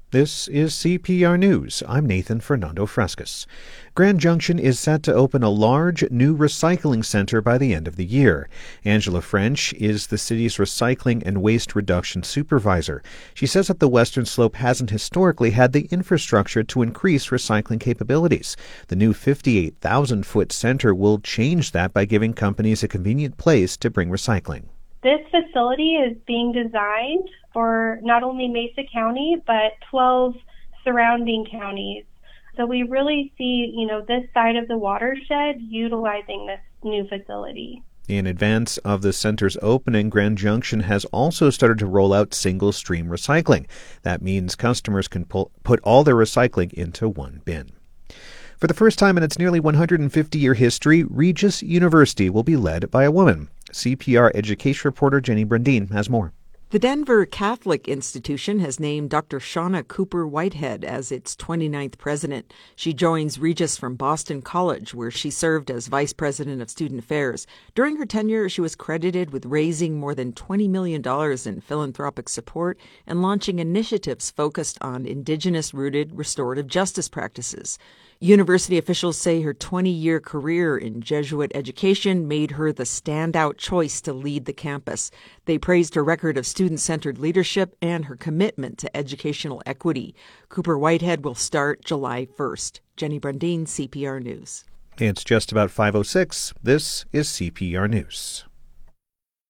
This is CPR News. I'm Nathan Fernando Frescas. Grand Junction is set to open a large new recycling center by the end of the year. Angela French is the city's recycling and waste reduction supervisor. She says that the Western Slope hasn't historically had the infrastructure to increase recycling capabilities. The new 58,000-foot center will change that by giving companies a convenient place to bring recycling. This facility is being designed for not only Mesa County, but 12 surrounding counties. So we really see, this side of the watershed utilizing this new facility. In advance of the center's opening, Grand Junction has also started to roll out single-stream recycling. That means customers can put all their recycling into one bin. For the first time in its nearly 150-year history, Regis University will be led by a woman. CPR education reporter Jenny Brundin has more. The Denver Catholic Institution has named Dr. Shauna Cooper Whitehead as its 29th president. She joins Regis from Boston College, where she served as vice president of student affairs. During her tenure, she was credited with raising more than $20 million in philanthropic support and launching initiatives focused on indigenous-rooted restorative justice practices. University officials say her 20-year career in Jesuit education made her the standout choice to lead the campus. They praised her record of student-centered leadership and her commitment to educational equity. Cooper Whitehead will start July 1st. Jenny Brundin, CPR News. It's just about 5:06. This is CPR News.